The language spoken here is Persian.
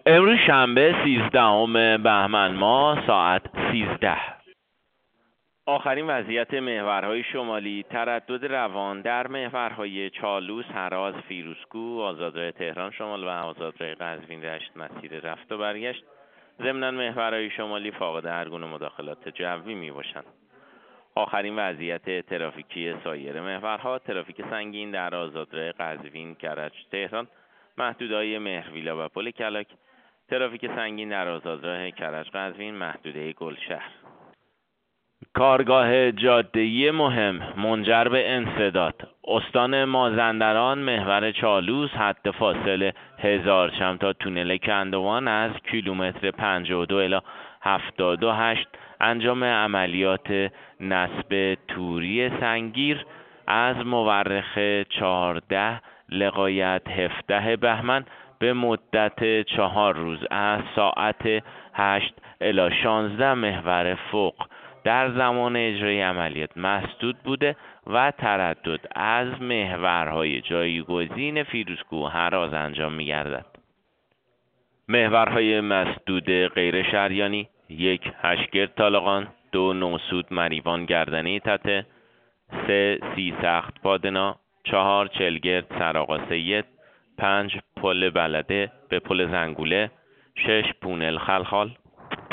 امروز شنبه 13 بهمن ماه ساعت 13. آخرین وضعیت محورهای شمالی: تردد روان در محورهای چالوس، هراز، فیروزکوه، آزادراه تهران شمال و آزادراه قزوین رشت مسیر رفت و برگشت. ضمناً محورهای شمالی فاقد هر گونه مداخلات جوی می باشند. آخرین وضعیت ترافیکی سایر محورها: ترافیک سنگین در آزادراه قزوین، کرج، تهران، محدوده‌های مهرویلا و پل کلک. ترافیک سنگین در آزادراه کرج قزوین، محدوده گلشهر. کارگاه جاده‌ای مهم منجر به انسداد: استان مازندران، محور چالوس، حد فاصله 1000 شم تا تونل کندوان از کیلومتر 52 الی 78. انجام عملیات نصب توری سنگیر از مورخ 14 لغایت 17 بهمن به مدت 4 روز از ساعت 8 الی 16 محور فوق در زمان اجرای عملیات مسدود بوده و تردد از محورهای جایگزین فیروزکوه و هراز انجام می‌گردد. محورهای مسدود غیر شریانی: 1. هشگرد طالقان، 2. نوسود مریوان گردنه تته، 3. سی سخت پادنا، 4. چلگرد سرآقا سید، 5. پل بلده به پل زنگوله، 6. پونل خلخال.